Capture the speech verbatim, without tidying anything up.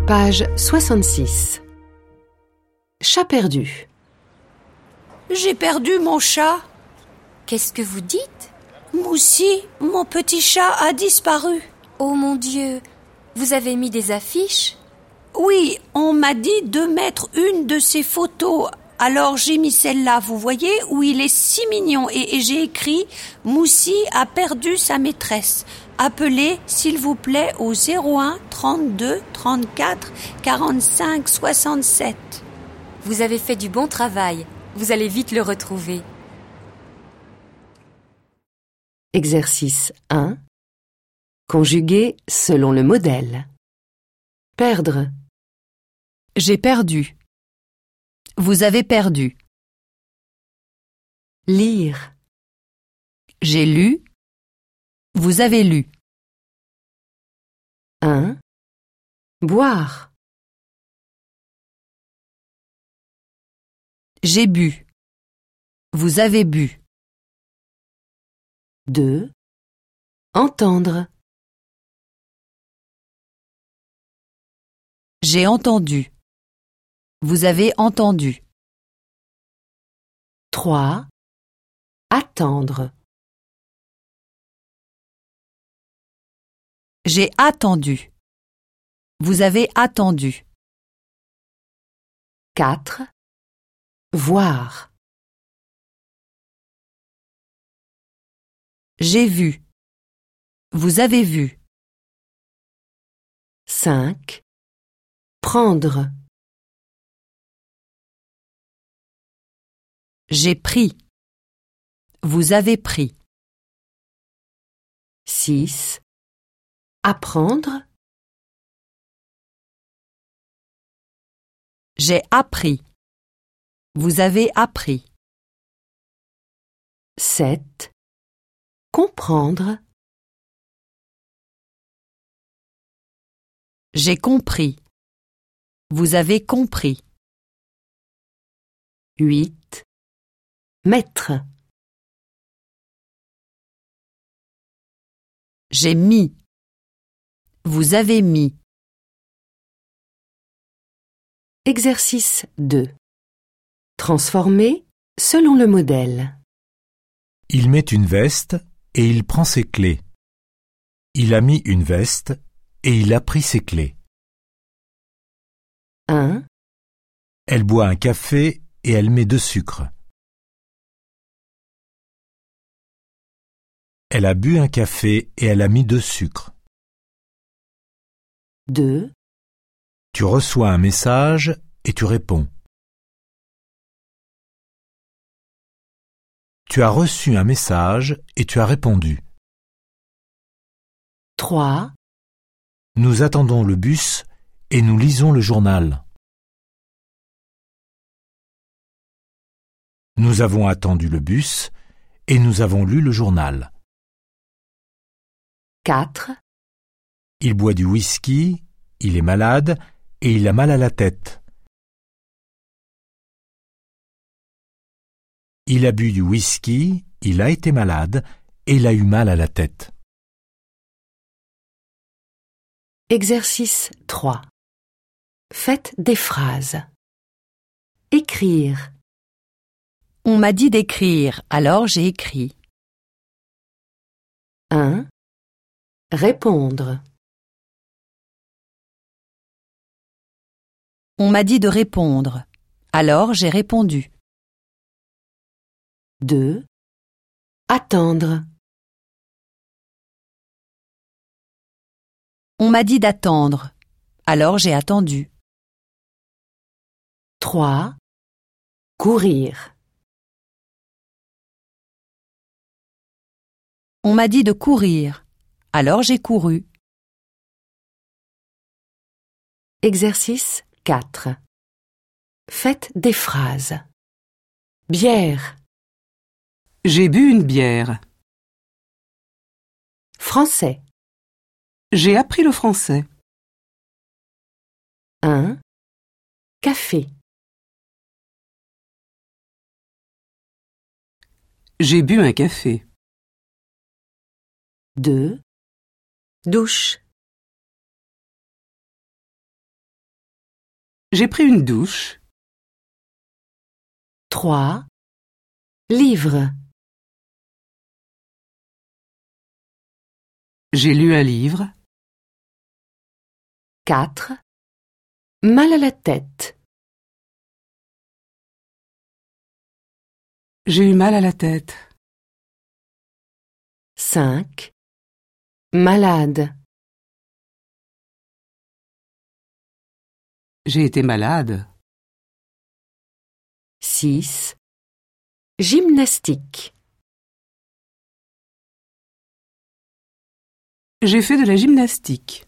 Page soixante-six. Chat perdu. J'ai perdu mon chat. Qu'est-ce que vous dites? Moussi, mon petit chat a disparu. Oh mon Dieu, vous avez mis des affiches? Oui, on m'a dit de mettre une de ses photos. Alors j'ai mis celle-là, vous voyez, où il est si mignon. Et, et j'ai écrit « Moussi a perdu sa maîtresse. Appelez, s'il vous plaît, au zéro un trente-deux trente-quatre quarante-cinq soixante-sept. » Vous avez fait du bon travail. Vous allez vite le retrouver. Exercice un. Conjuguer selon le modèle. Perdre. J'ai perdu. Vous avez perdu. Lire. J'ai lu. Vous avez lu. un. Boire. J'ai bu. Vous avez bu. deux. Entendre. J'ai entendu. Vous avez entendu. trois. Attendre. J'ai attendu. Vous avez attendu. quatre. Voir. J'ai vu. Vous avez vu. cinq. Prendre. J'ai pris. Vous avez pris. six. Apprendre. J'ai appris. Vous avez appris. sept. Comprendre. J'ai compris. Vous avez compris. huit. Mettre. J'ai mis. Vous avez mis. Exercice deux. Transformer selon le modèle. Il met une veste et il prend ses clés. Il a mis une veste et il a pris ses clés. un. Elle boit un café et elle met de sucre. Elle a bu un café et elle a mis de sucre. deux. Tu reçois un message et tu réponds. Tu as reçu un message et tu as répondu. trois. Nous attendons le bus et nous lisons le journal. Nous avons attendu le bus et nous avons lu le journal. quatre. Il boit du whisky, il est malade et il a mal à la tête. Il a bu du whisky, il a été malade et il a eu mal à la tête. Exercice trois. Faites des phrases. Écrire. On m'a dit d'écrire, alors j'ai écrit. un. Répondre. On m'a dit de répondre, alors j'ai répondu. deux. Attendre. On m'a dit d'attendre, alors j'ai attendu. trois. Courir. On m'a dit de courir, alors j'ai couru. Exercice quatre. Faites des phrases. Bière. J'ai bu une bière. Français. J'ai appris le français. un. Café. J'ai bu un café. deux. Douche. J'ai pris une douche. trois. Livre. J'ai lu un livre. quatre. Mal à la tête. J'ai eu mal à la tête. cinq. Malade. J'ai été malade. six. Gymnastique. J'ai fait de la gymnastique.